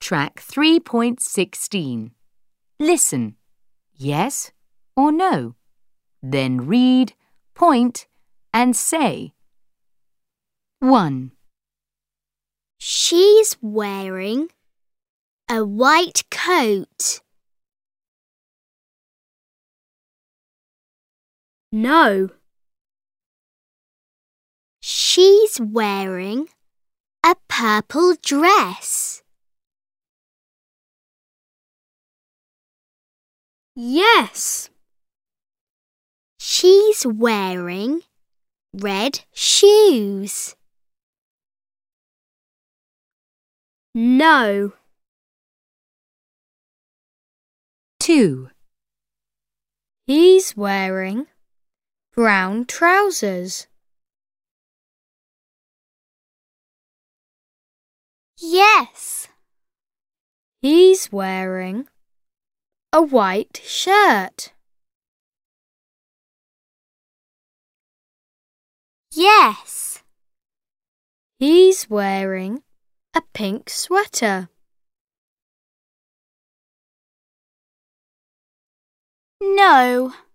track 3.16. Listen. Yes or no? Then read, point, and say. 1. She's wearing a white coat. No. She's wearing a purple dress. Yes. She's wearing red shoes. No. 2. He's wearing brown trousers. Yes. He's wearing a white shirt. Yes. He's wearing a pink sweater. No.